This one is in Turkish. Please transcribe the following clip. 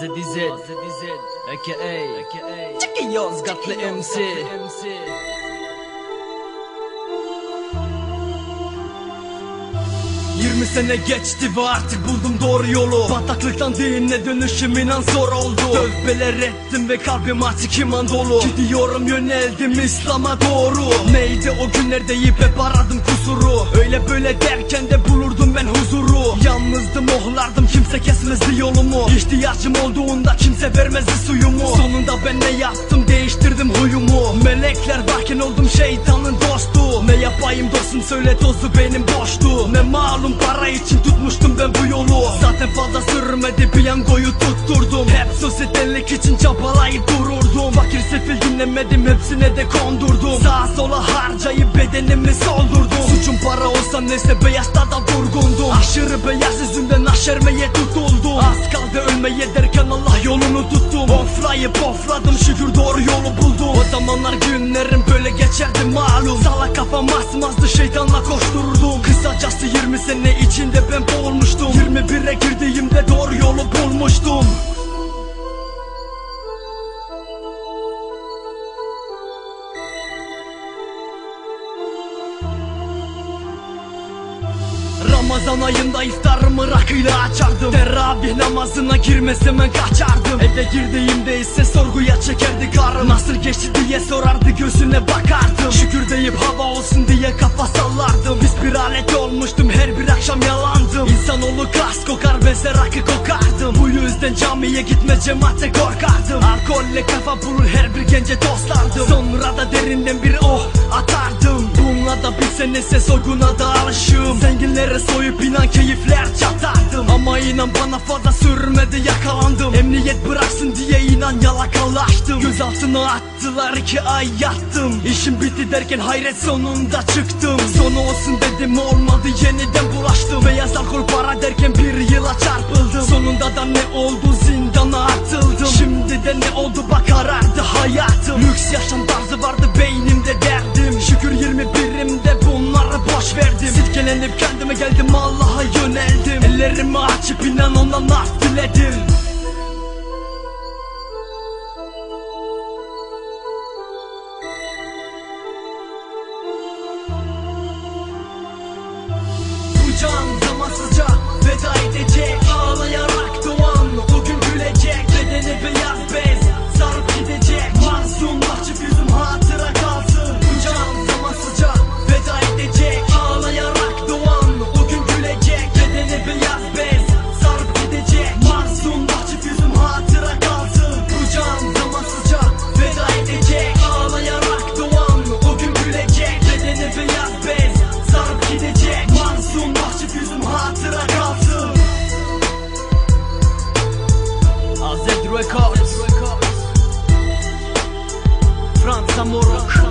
AZDZ a.k.a. Çekin Yozgatlı MC. 20 sene geçti ve artık buldum doğru yolu. Bataklıktan dine dönüşüm inan zor oldu. Tövbeler ettim ve kalbim artık iman dolu. Gidiyorum yöneldim İslam'a doğru. Neydi o günler deyip hep aradım kusuru. Öyle böyle derken de bulurdum ben huzuru. Yalnızdım, ohlardım, kimse kesmezdi yolumu. İhtiyacım olduğunda kimse vermezdi suyumu. Sonunda ben ne yaptım, değiştirdim huyumu. Melekler varken oldum şeytanın dostu. Ne yapayım dostum, söyle tozu benim boştu. Ne malum para için tutmuştum ben bu yolu. Zaten fazla sürmedi, piyangoyu tutturdum. Hep sosyetellik için çabalayıp dururdum. Fakir sefil dinlemedim, hepsine de kondurdum. Sağa sola harcayıp bedenimi soldurdum. Suçum para olsa neyse beyazda da vurgundum. Aşırı beyaz yüzümden aşermeye tutuldum. Az kaldı ölmeye derken Allah yolunu tuttum. Oflayıp ofladım, şükür doğru yolu buldum. O zamanlar günlerim böyle geçerdi malum. Salak kafam asmazdı, şeytanla koştururdum. Kısacası 20 sene içinde ben boğulmuştum. 21'e girdiğimde doğru yolu bulmuştum. Ramazan ayında iftarımı rakıyla açardım. Teravih namazına girmesem ben kaçardım. Eve girdiğimde ise sorguya çekerdi karım. Nasıl geçti diye sorardı, gözüne bakardım. Şükür deyip hava olsun diye kafa sallardım. Biz bir alet olmuştum, her bir akşam yalandım. İnsanoğlu kas kokar, bense rakı kokardım. Bu yüzden camiye gitme, cemaate korkardım. Alkolle kafa bulur her bir gence dostlardım. Sonra da derinden bir oh atardım. Bununla da bir senese soyguna da alışım. Zenginlere soyup inan keyifler çatardım. Ama inan bana fazla sürmedi, yakalandım. Emniyet bıraksın diye inan yalakalaştım. Gözaltına attılar, 2 ay yattım. İşim bitti derken hayret sonunda çıktım. Sonu olsun dedim, olmadı, yeniden bulaştım. Beyaz alkol para derken bir yıla çarpıldım. Sonunda da ne oldu, zindana atıldım. Şimdi de ne oldu bak, karardı hayatım. Lüks yaşam tarzı vardı beynimde derdim. Şükür 21'imde bunları boş verdim. Silkelenip kendime geldim, Allah'a yöneldim. Ellerimi açıp inan ondan af diledim. Bu can zamansızca veda edecek. Ağlayarak doğan o gün gülecek. Bedeni beyaz bez sarıp gidecek. Masum mahcup yüzüm hatıra kalsın. Bu can zamansızca veda edecek. Ağlayarak doğan o gün gülecek. Bedeni beyaz bez sarıp gidecek. Masum mahcup yüzüm hatıra kalsın. Bu can zamansızca veda edecek. Ağlayarak doğan o gün gülecek. Bedeni beyaz bez sarıp gidecek. Masum mahcup yüzüm hatıra kalsın. AZDZ Records, Fransa Morok.